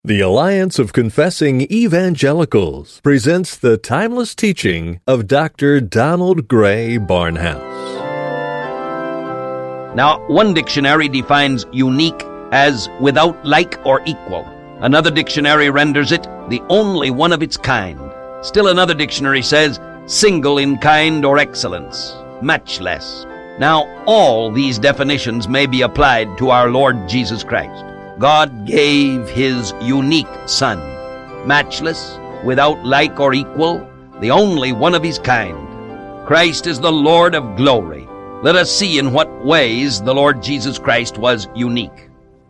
The Alliance of Confessing Evangelicals presents the timeless teaching of Dr. Donald Grey Barnhouse. Now, one dictionary defines unique as without like or equal. Another dictionary renders it the only one of its kind. Still another dictionary says single in kind or excellence, matchless. Now, all these definitions may be applied to our Lord Jesus Christ. God gave His unique Son, matchless, without like or equal, the only one of His kind. Christ is the Lord of glory. Let us see in what ways the Lord Jesus Christ was unique.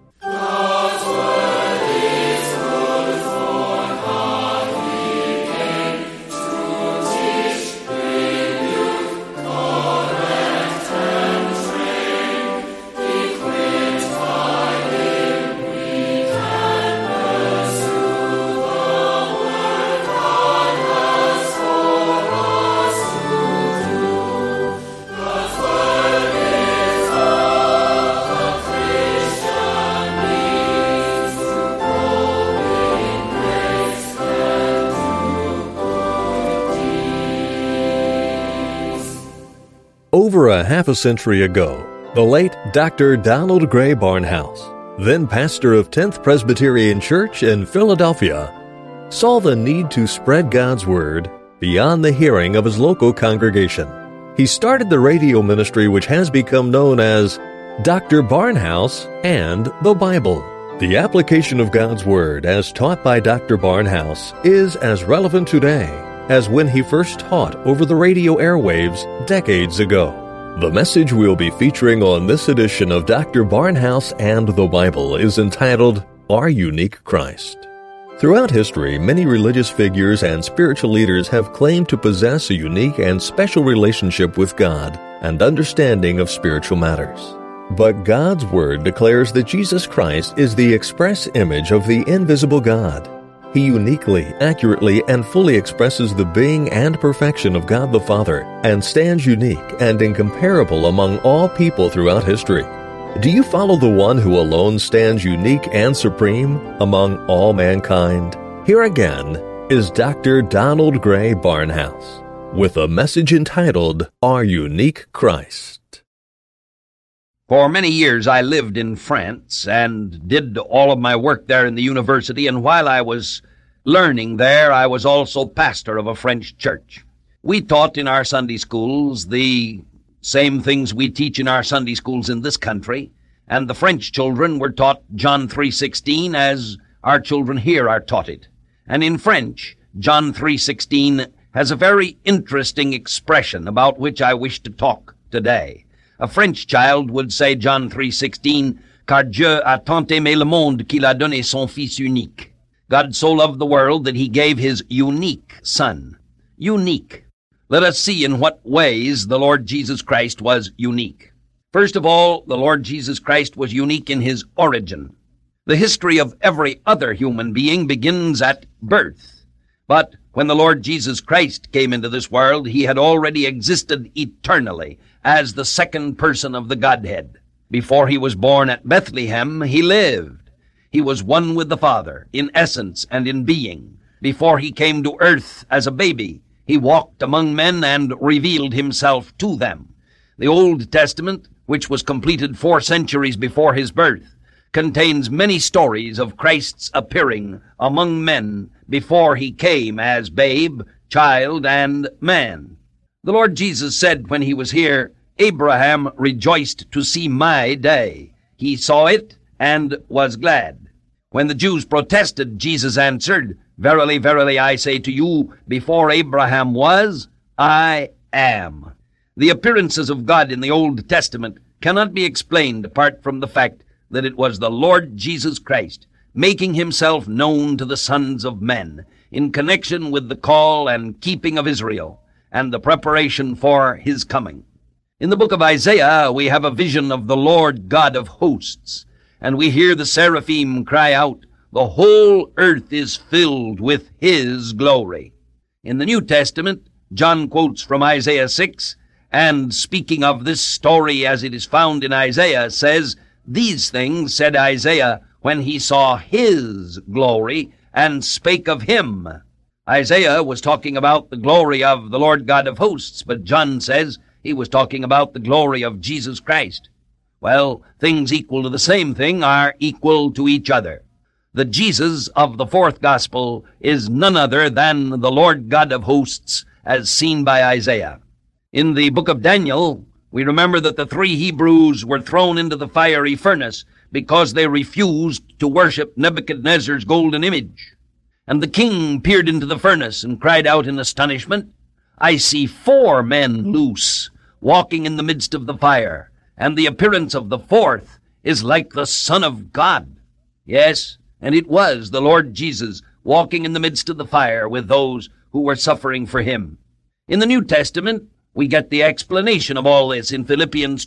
Over a half a century ago, the late Dr. Donald Grey Barnhouse, then pastor of 10th Presbyterian Church in Philadelphia, saw the need to spread God's Word beyond the hearing of his local congregation. He started the radio ministry which has become known as Dr. Barnhouse and the Bible. The application of God's Word as taught by Dr. Barnhouse is as relevant today as when he first taught over the radio airwaves decades ago. The message we'll be featuring on this edition of Dr. Barnhouse and the Bible is entitled, Our Unique Christ. Throughout history, many religious figures and spiritual leaders have claimed to possess a unique and special relationship with God and understanding of spiritual matters. But God's Word declares that Jesus Christ is the express image of the invisible God. He uniquely, accurately, and fully expresses the being and perfection of God the Father and stands unique and incomparable among all people throughout history. Do you follow the one who alone stands unique and supreme among all mankind? Here again is Dr. Donald Grey Barnhouse with a message entitled, Our Unique Christ. For many years I lived in France and did all of my work there in the university, and while I was learning there, I was also pastor of a French church. We taught in our Sunday schools the same things we teach in our Sunday schools in this country, and the French children were taught John 3:16 as our children here are taught it. And in French, John 3:16 has a very interesting expression about which I wish to talk today. A French child would say John 3:16, car Dieu a tant aimé le monde qu'il a donné son fils unique. God so loved the world that he gave his unique Son. Unique. Let us see in what ways the Lord Jesus Christ was unique. First of all, the Lord Jesus Christ was unique in his origin. The history of every other human being begins at birth. But when the Lord Jesus Christ came into this world, he had already existed eternally as the second person of the Godhead. Before he was born at Bethlehem, he lived. He was one with the Father in essence and in being. Before he came to earth as a baby, he walked among men and revealed himself to them. The Old Testament, which was completed 4 centuries before his birth, contains many stories of Christ's appearing among men before he came as babe, child, and man. The Lord Jesus said when he was here, Abraham rejoiced to see my day. He saw it and was glad. When the Jews protested, Jesus answered, Verily, verily, I say to you, before Abraham was, I am. The appearances of God in the Old Testament cannot be explained apart from the fact that it was the Lord Jesus Christ making himself known to the sons of men in connection with the call and keeping of Israel and the preparation for his coming. In the book of Isaiah, we have a vision of the Lord God of hosts, and we hear the seraphim cry out, the whole earth is filled with his glory. In the New Testament, John quotes from Isaiah 6, and speaking of this story as it is found in Isaiah, says, These things, said Isaiah, when he saw his glory and spake of him. Isaiah was talking about the glory of the Lord God of hosts, but John says he was talking about the glory of Jesus Christ. Well, things equal to the same thing are equal to each other. The Jesus of the fourth gospel is none other than the Lord God of hosts as seen by Isaiah. In the book of Daniel, we remember that the 3 Hebrews were thrown into the fiery furnace because they refused to worship Nebuchadnezzar's golden image. And the king peered into the furnace and cried out in astonishment, I see 4 men loose, walking in the midst of the fire, and the appearance of the 4th is like the Son of God. Yes, and it was the Lord Jesus walking in the midst of the fire with those who were suffering for him. In the New Testament, we get the explanation of all this in Philippians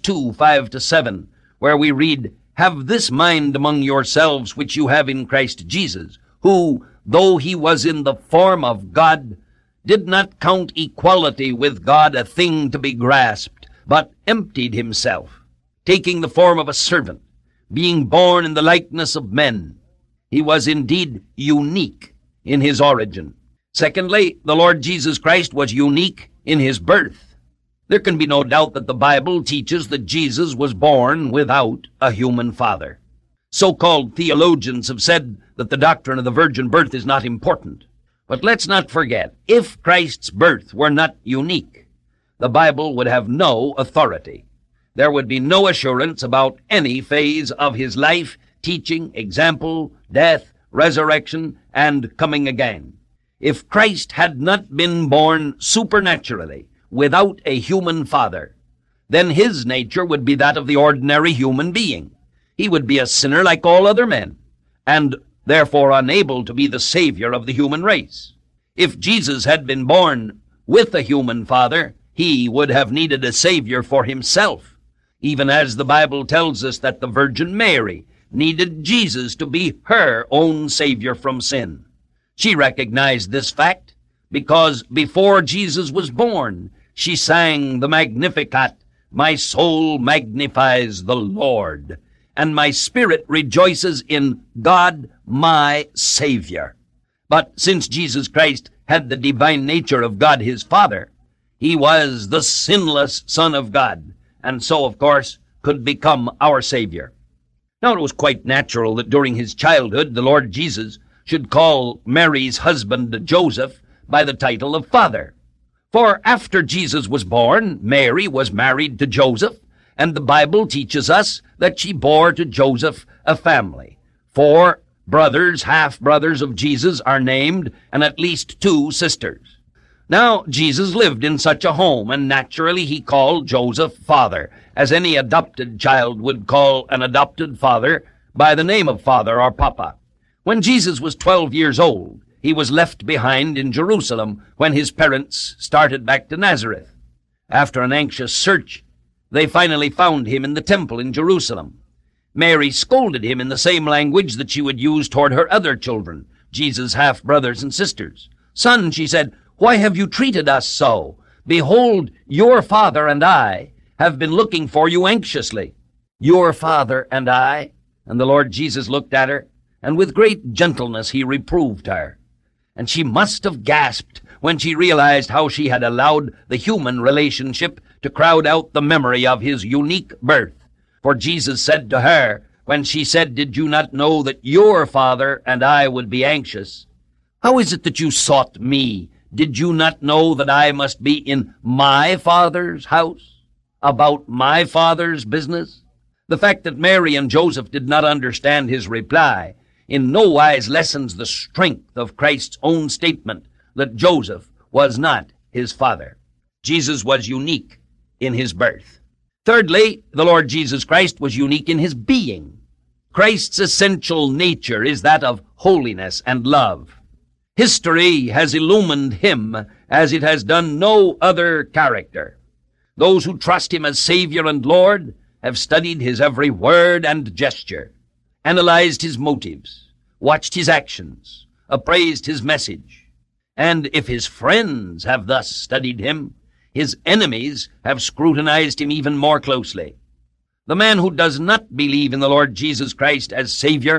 2:5-7, where we read, Have this mind among yourselves which you have in Christ Jesus, who, though he was in the form of God, did not count equality with God a thing to be grasped, but emptied himself, taking the form of a servant, being born in the likeness of men. He was indeed unique in his origin. Secondly, the Lord Jesus Christ was unique in his birth. There can be no doubt that the Bible teaches that Jesus was born without a human father. So-called theologians have said that the doctrine of the virgin birth is not important. But let's not forget, if Christ's birth were not unique, the Bible would have no authority. There would be no assurance about any phase of his life, teaching, example, death, resurrection, and coming again. If Christ had not been born supernaturally, without a human father, then his nature would be that of the ordinary human being. He would be a sinner like all other men, and therefore unable to be the Savior of the human race. If Jesus had been born with a human father, he would have needed a Savior for himself, even as the Bible tells us that the Virgin Mary needed Jesus to be her own Savior from sin. She recognized this fact because before Jesus was born, she sang the Magnificat, My soul magnifies the Lord, and my spirit rejoices in God my Savior. But since Jesus Christ had the divine nature of God his Father, he was the sinless Son of God, and so, of course, could become our Savior. Now, it was quite natural that during his childhood, the Lord Jesus should call Mary's husband Joseph by the title of Father. For after Jesus was born, Mary was married to Joseph, and the Bible teaches us that she bore to Joseph a family. 4 brothers, half-brothers of Jesus are named, and at least 2 sisters. Now, Jesus lived in such a home, and naturally he called Joseph Father, as any adopted child would call an adopted father by the name of Father or Papa. When Jesus was 12 years old, he was left behind in Jerusalem when his parents started back to Nazareth. After an anxious search, they finally found him in the temple in Jerusalem. Mary scolded him in the same language that she would use toward her other children, Jesus' half-brothers and sisters. Son, she said, why have you treated us so? Behold, your father and I have been looking for you anxiously. Your father and I? And the Lord Jesus looked at her, and with great gentleness he reproved her. And she must have gasped when she realized how she had allowed the human relationship to crowd out the memory of his unique birth. For Jesus said to her, when she said, Did you not know that your father and I would be anxious? How is it that you sought me? Did you not know that I must be in my Father's house, about my Father's business? The fact that Mary and Joseph did not understand his reply in no wise lessens the strength of Christ's own statement that Joseph was not his father. Jesus was unique in his birth. Thirdly, the Lord Jesus Christ was unique in his being. Christ's essential nature is that of holiness and love. History has illumined him as it has done no other character. Those who trust him as Savior and Lord have studied his every word and gesture, analyzed his motives, watched his actions, appraised his message. And if his friends have thus studied him, his enemies have scrutinized him even more closely. The man who does not believe in the Lord Jesus Christ as Savior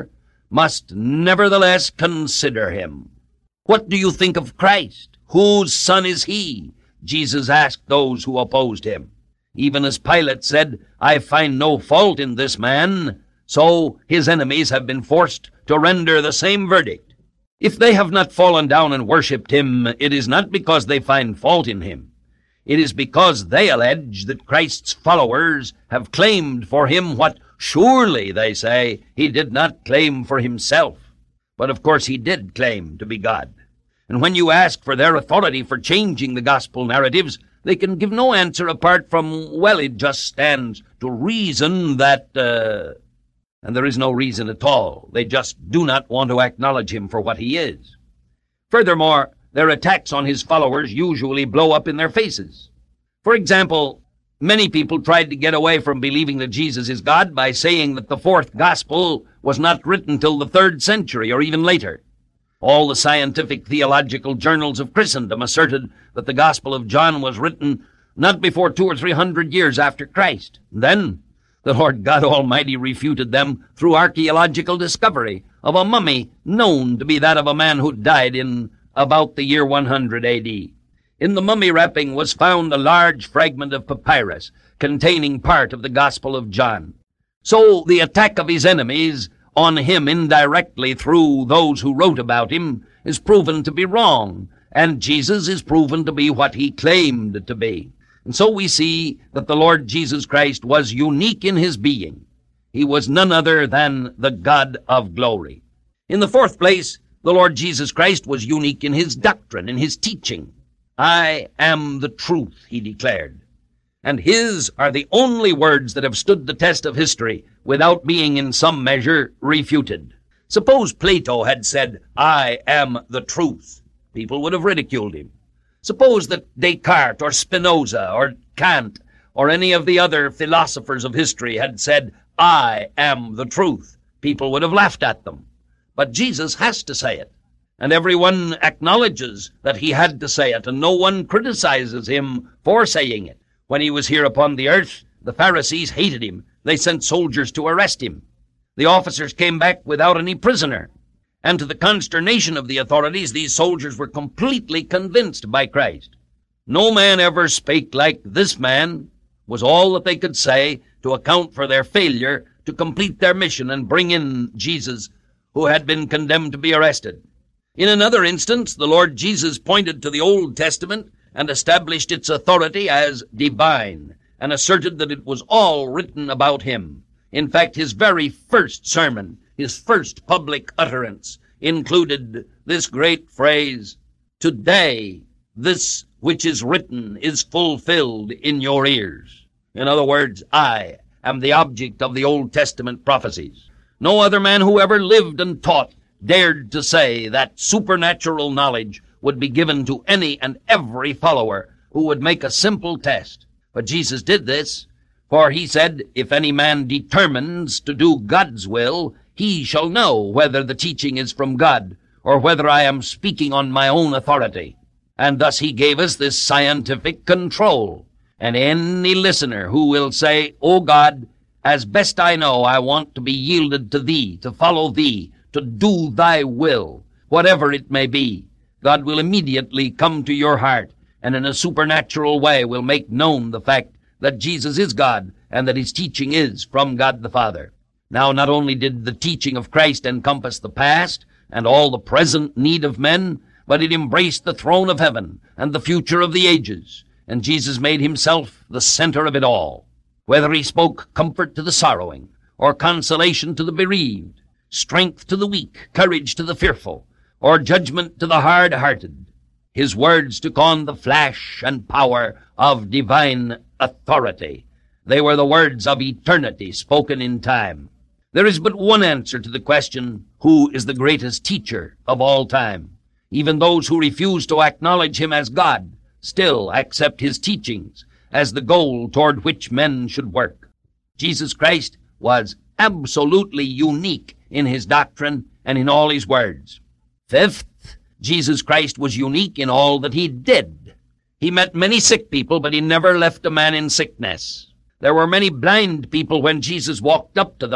must nevertheless consider him. What do you think of Christ? Whose son is he? Jesus asked those who opposed him. Even as Pilate said, I find no fault in this man, so his enemies have been forced to render the same verdict. If they have not fallen down and worshipped him, it is not because they find fault in him. It is because they allege that Christ's followers have claimed for him what surely, they say, he did not claim for himself. But of course he did claim to be God. And when you ask for their authority for changing the gospel narratives, they can give no answer apart from, well, it just stands to reason that, and there is no reason at all. They just do not want to acknowledge him for what he is. Furthermore, their attacks on his followers usually blow up in their faces. For example, many people tried to get away from believing that Jesus is God by saying that the fourth gospel was not written till the 3rd century or even later. All the scientific theological journals of Christendom asserted that the Gospel of John was written not before 200 or 300 years after Christ. Then the Lord God Almighty refuted them through archaeological discovery of a mummy known to be that of a man who died in about the year 100 A.D. In the mummy wrapping was found a large fragment of papyrus containing part of the Gospel of John. So the attack of his enemies on him indirectly through those who wrote about him is proven to be wrong, and Jesus is proven to be what he claimed to be. And so we see that the Lord Jesus Christ was unique in his being. He was none other than the God of glory. In the fourth place, the Lord Jesus Christ was unique in his doctrine, in his teaching. I am the truth, he declared. And his are the only words that have stood the test of history without being in some measure refuted. Suppose Plato had said, I am the truth. People would have ridiculed him. Suppose that Descartes or Spinoza or Kant or any of the other philosophers of history had said, I am the truth. People would have laughed at them. But Jesus has to say it. And everyone acknowledges that he had to say it, and no one criticizes him for saying it. When he was here upon the earth, the Pharisees hated him. They sent soldiers to arrest him. The officers came back without any prisoner. And to the consternation of the authorities, these soldiers were completely convinced by Christ. No man ever spake like this man, was all that they could say to account for their failure to complete their mission and bring in Jesus, who had been condemned to be arrested. In another instance, the Lord Jesus pointed to the Old Testament and established its authority as divine, and asserted that it was all written about him. In fact, his very first sermon, his first public utterance, included this great phrase, Today this which is written is fulfilled in your ears. In other words, I am the object of the Old Testament prophecies. No other man who ever lived and taught dared to say that supernatural knowledge would be given to any and every follower who would make a simple test. But Jesus did this, for he said, if any man determines to do God's will, he shall know whether the teaching is from God, or whether I am speaking on my own authority. And thus he gave us this scientific control. And any listener who will say, O God, as best I know, I want to be yielded to thee, to follow thee, to do thy will, whatever it may be, God will immediately come to your heart, and in a supernatural way will make known the fact that Jesus is God, and that his teaching is from God the Father. Now, not only did the teaching of Christ encompass the past and all the present need of men, but it embraced the throne of heaven and the future of the ages, and Jesus made himself the center of it all. Whether he spoke comfort to the sorrowing, or consolation to the bereaved, strength to the weak, courage to the fearful, or judgment to the hard-hearted, his words took on the flash and power of divine authority. They were the words of eternity spoken in time. There is but one answer to the question, who is the greatest teacher of all time? Even those who refuse to acknowledge him as God still accept his teachings as the goal toward which men should work. Jesus Christ was absolutely unique in his doctrine and in all his words. Fifth, Jesus Christ was unique in all that he did. He met many sick people, but he never left a man in sickness. There were many blind people when Jesus walked up to them,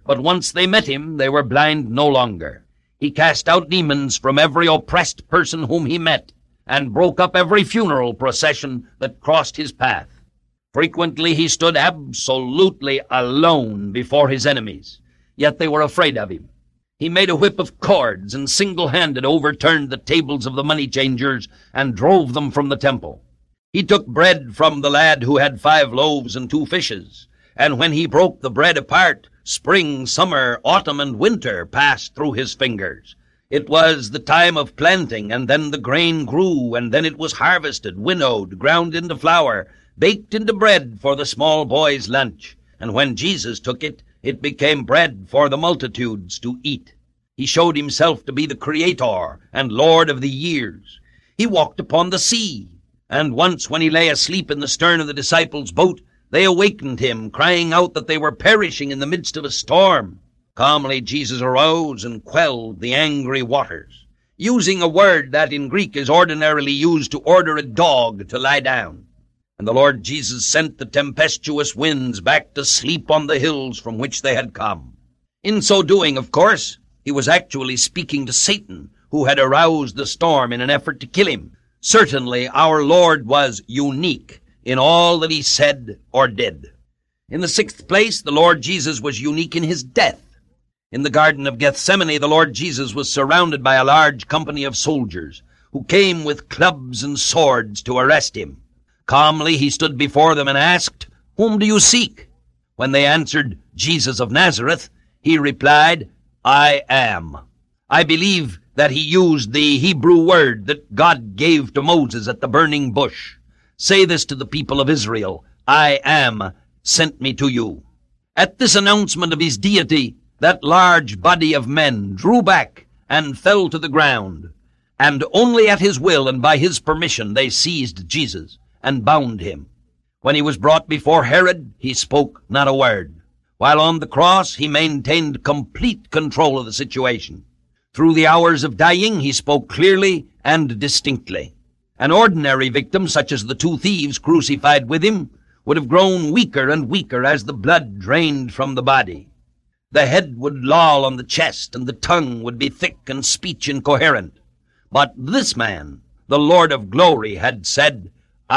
But once they met him, they were blind no longer. He cast out demons from every oppressed person whom he met, and broke up every funeral procession that crossed his path. Frequently he stood absolutely alone before his enemies, yet they were afraid of him. He made a whip of cords and single-handed overturned the tables of the money changers and drove them from the temple. He took bread from the lad who had 5 loaves and 2 fishes, and when he broke the bread apart, spring, summer, autumn, and winter passed through his fingers. It was the time of planting, and then the grain grew, and then it was harvested, winnowed, ground into flour, baked into bread for the small boy's lunch. And when Jesus took it, it became bread for the multitudes to eat. He showed himself to be the Creator and Lord of the years. He walked upon the sea, and once when he lay asleep in the stern of the disciples' boat, they awakened him, crying out that they were perishing in the midst of a storm. Calmly Jesus arose and quelled the angry waters, using a word that in Greek is ordinarily used to order a dog to lie down. And the Lord Jesus sent the tempestuous winds back to sleep on the hills from which they had come. In so doing, of course, he was actually speaking to Satan, who had aroused the storm in an effort to kill him. Certainly, our Lord was unique in all that he said or did. In the 6th place, the Lord Jesus was unique in his death. In the Garden of Gethsemane, the Lord Jesus was surrounded by a large company of soldiers who came with clubs and swords to arrest him. Calmly he stood before them and asked, "Whom do you seek?" When they answered, "Jesus of Nazareth," he replied, "I am." I believe that he used the Hebrew word that God gave to Moses at the burning bush. Say this to the people of Israel, "I am sent me to you." At this announcement of his deity, that large body of men drew back and fell to the ground, and only at his will and by his permission they seized Jesus and bound him. When he was brought before Herod, he spoke not a word. While on the cross, he maintained complete control of the situation. Through the hours of dying, he spoke clearly and distinctly. An ordinary victim, such as the 2 thieves crucified with him, would have grown weaker and weaker as the blood drained from the body. The head would loll on the chest, and the tongue would be thick and speech incoherent. But this man, the Lord of glory, had said,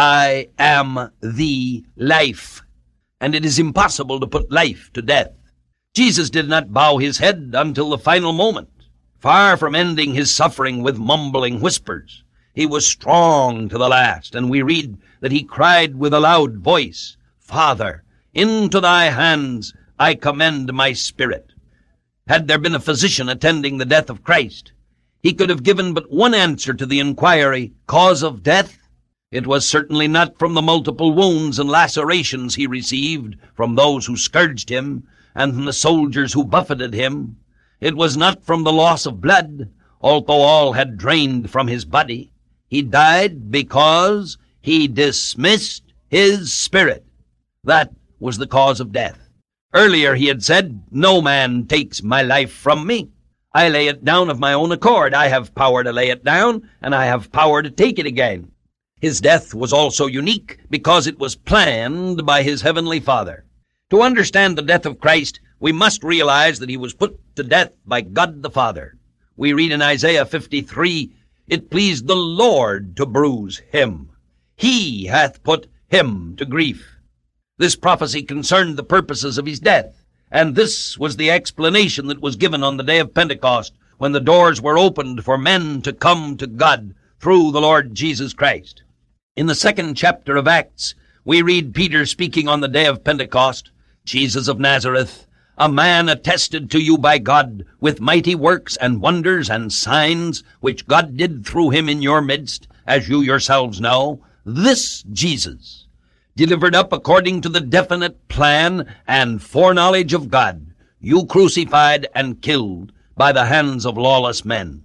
"I am the life," and it is impossible to put life to death. Jesus did not bow his head until the final moment. Far from ending his suffering with mumbling whispers, he was strong to the last, and we read that he cried with a loud voice, "Father, into thy hands I commend my spirit." Had there been a physician attending the death of Christ, he could have given but one answer to the inquiry, "Cause of death?" It was certainly not from the multiple wounds and lacerations he received from those who scourged him and from the soldiers who buffeted him. It was not from the loss of blood, although all had drained from his body. He died because he dismissed his spirit. That was the cause of death. Earlier he had said, "No man takes my life from me. I lay it down of my own accord. I have power to lay it down, and I have power to take it again." His death was also unique because it was planned by his heavenly Father. To understand the death of Christ, we must realize that he was put to death by God the Father. We read in Isaiah 53, "It pleased the Lord to bruise him. He hath put him to grief." This prophecy concerned the purposes of his death, and this was the explanation that was given on the day of Pentecost, when the doors were opened for men to come to God through the Lord Jesus Christ. In the 2nd chapter of Acts, we read Peter speaking on the day of Pentecost, "Jesus of Nazareth, a man attested to you by God with mighty works and wonders and signs, which God did through him in your midst, as you yourselves know, this Jesus, delivered up according to the definite plan and foreknowledge of God, you crucified and killed by the hands of lawless men."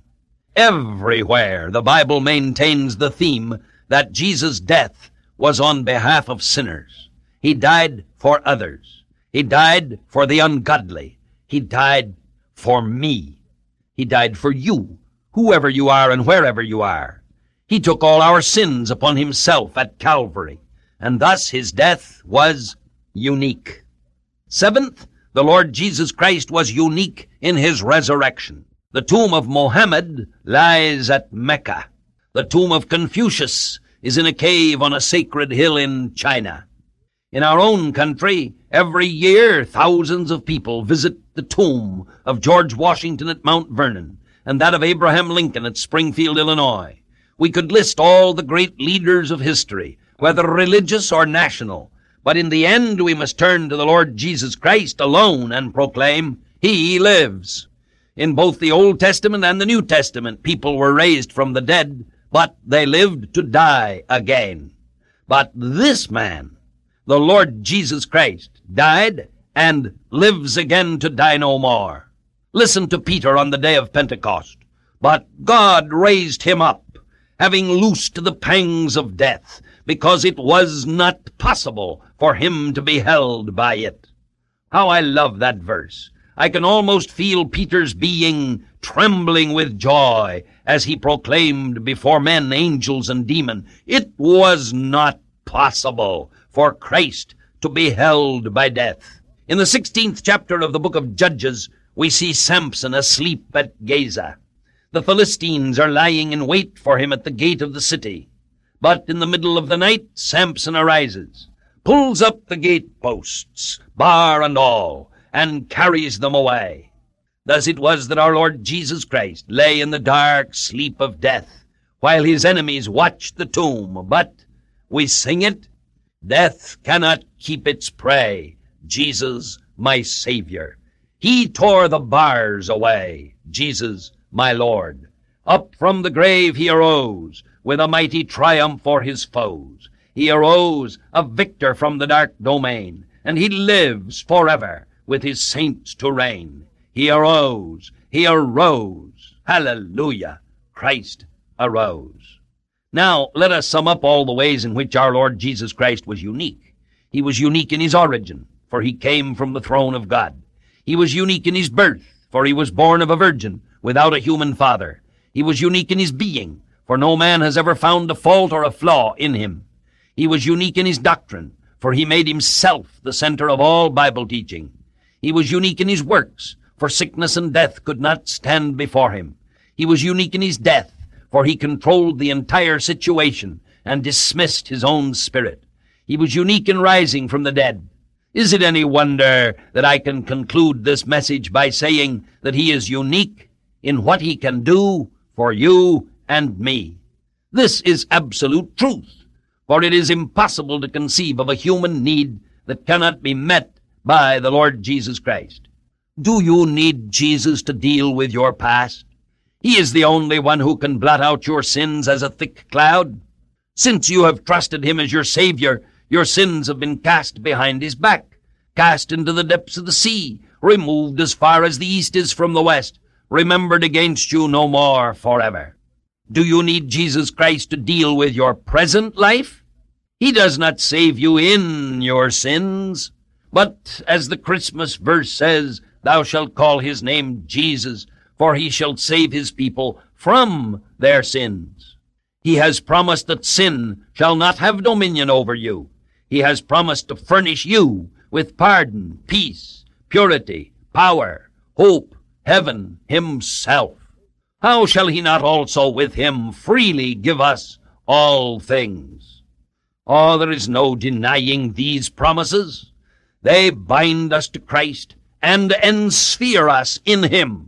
Everywhere the Bible maintains the theme that Jesus' death was on behalf of sinners. He died for others. He died for the ungodly. He died for me. He died for you, whoever you are and wherever you are. He took all our sins upon himself at Calvary, and thus his death was unique. 7th, The Lord Jesus Christ was unique in his resurrection. The tomb of Mohammed lies at Mecca. The tomb of Confucius is in a cave on a sacred hill in China. In our own country, every year thousands of people visit the tomb of George Washington at Mount Vernon and that of Abraham Lincoln at Springfield, Illinois. We could list all the great leaders of history, whether religious or national, but in the end we must turn to the Lord Jesus Christ alone and proclaim, He lives. In both the Old Testament and the New Testament, people were raised from the dead, but they lived to die again. But this man, the Lord Jesus Christ, died and lives again to die no more. Listen to Peter on the day of Pentecost. But God raised him up, having loosed the pangs of death, because it was not possible for him to be held by it. How I love that verse. I can almost feel Peter's being trembling with joy as he proclaimed before men, angels, and demons, it was not possible for Christ to be held by death. In the 16th chapter of the book of Judges, we see Samson asleep at Gaza. The Philistines are lying in wait for him at the gate of the city. But in the middle of the night, Samson arises, pulls up the gateposts, bar and all, and carries them away. Thus it was that our Lord Jesus Christ lay in the dark sleep of death, while his enemies watched the tomb. But we sing it, death cannot keep its prey, Jesus, my Savior. He tore the bars away, Jesus, my Lord. Up from the grave he arose, with a mighty triumph for his foes. He arose a victor from the dark domain, and he lives forever with his saints to reign. He arose, hallelujah, Christ arose. Now, let us sum up all the ways in which our Lord Jesus Christ was unique. He was unique in his origin, for he came from the throne of God. He was unique in his birth, for he was born of a virgin, without a human father. He was unique in his being, for no man has ever found a fault or a flaw in him. He was unique in his doctrine, for he made himself the center of all Bible teaching. He was unique in his works, for sickness and death could not stand before him. He was unique in his death, for he controlled the entire situation and dismissed his own spirit. He was unique in rising from the dead. Is it any wonder that I can conclude this message by saying that he is unique in what he can do for you and me? This is absolute truth, for it is impossible to conceive of a human need that cannot be met by the Lord Jesus Christ. Do you need Jesus to deal with your past? He is the only one who can blot out your sins as a thick cloud. Since you have trusted him as your Savior, your sins have been cast behind his back, cast into the depths of the sea, removed as far as the east is from the west, remembered against you no more forever. Do you need Jesus Christ to deal with your present life? He does not save you in your sins, but as the Christmas verse says, thou shalt call his name Jesus, for he shall save his people from their sins. He has promised that sin shall not have dominion over you. He has promised to furnish you with pardon, peace, purity, power, hope, heaven himself. How shall he not also with him freely give us all things? Oh, there is no denying these promises. They bind us to Christ and ensphere us in him.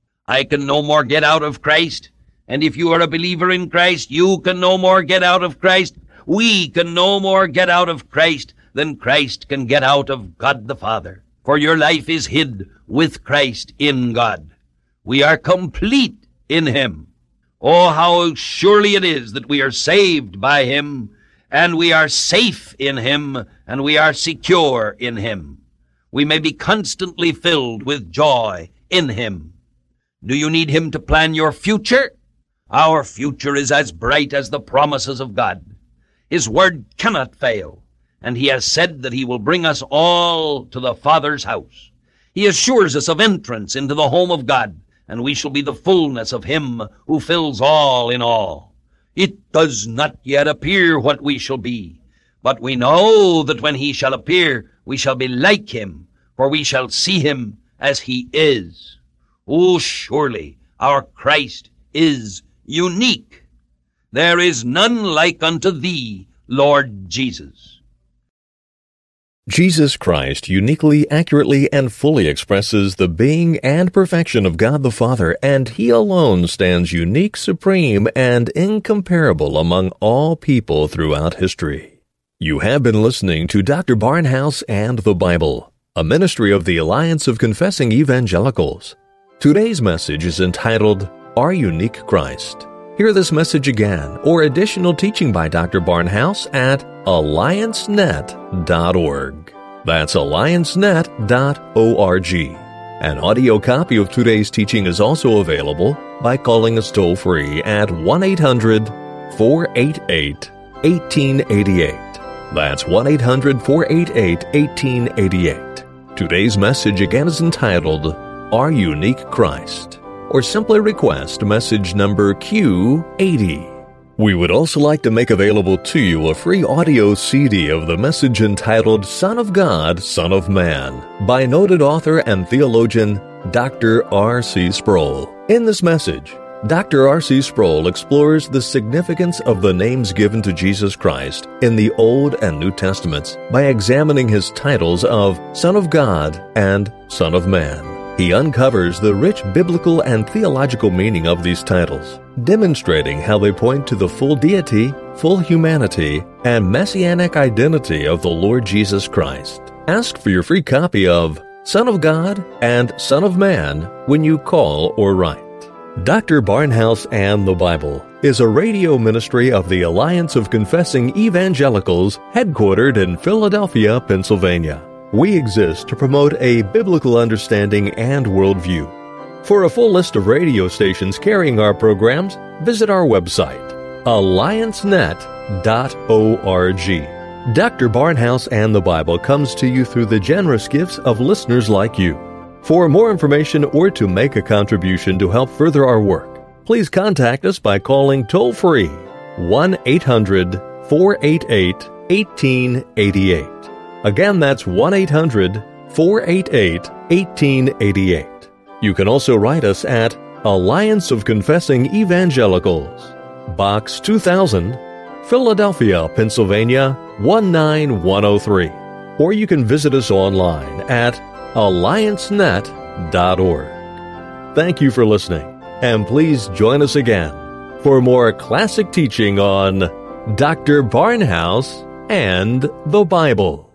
I can no more get out of Christ, and if you are a believer in Christ, you can no more get out of Christ. We can no more get out of Christ than Christ can get out of God the Father. For your life is hid with Christ in God. We are complete in him. Oh, how surely it is that we are saved by him, and we are safe in him, and we are secure in him. We may be constantly filled with joy in him. Do you need him to plan your future? Our future is as bright as the promises of God. His word cannot fail, and he has said that he will bring us all to the Father's house. He assures us of entrance into the home of God, and we shall be the fullness of him who fills all in all. It does not yet appear what we shall be, but we know that when he shall appear, we shall be like him, for we shall see him as he is. Oh, surely our Christ is unique. There is none like unto thee, Lord Jesus. Jesus Christ uniquely, accurately, and fully expresses the being and perfection of God the Father, and He alone stands unique, supreme, and incomparable among all people throughout history. You have been listening to Dr. Barnhouse and the Bible, a ministry of the Alliance of Confessing Evangelicals. Today's message is entitled, Our Unique Christ. Hear this message again or additional teaching by Dr. Barnhouse at alliancenet.org. That's alliancenet.org. An audio copy of today's teaching is also available by calling us toll-free at 1-800-488-1888. That's 1-800-488-1888. Today's message again is entitled, Our Unique Christ, or simply request message number Q80. We would also like to make available to you a free audio CD of the message entitled Son of God, Son of Man by noted author and theologian Dr. R.C. Sproul. In this message, Dr. R.C. Sproul explores the significance of the names given to Jesus Christ in the Old and New Testaments by examining his titles of Son of God and Son of Man. He uncovers the rich biblical and theological meaning of these titles, demonstrating how they point to the full deity, full humanity, and messianic identity of the Lord Jesus Christ. Ask for your free copy of Son of God and Son of Man when you call or write. Dr. Barnhouse and the Bible is a radio ministry of the Alliance of Confessing Evangelicals headquartered in Philadelphia, Pennsylvania. We exist to promote a biblical understanding and worldview. For a full list of radio stations carrying our programs, visit our website, alliancenet.org. Dr. Barnhouse and the Bible comes to you through the generous gifts of listeners like you. For more information or to make a contribution to help further our work, please contact us by calling toll-free 1-800-488-1888. Again, that's 1-800-488-1888. You can also write us at Alliance of Confessing Evangelicals, Box 2000, Philadelphia, Pennsylvania, 19103. Or you can visit us online at alliancenet.org. Thank you for listening, and please join us again for more classic teaching on Dr. Barnhouse and the Bible.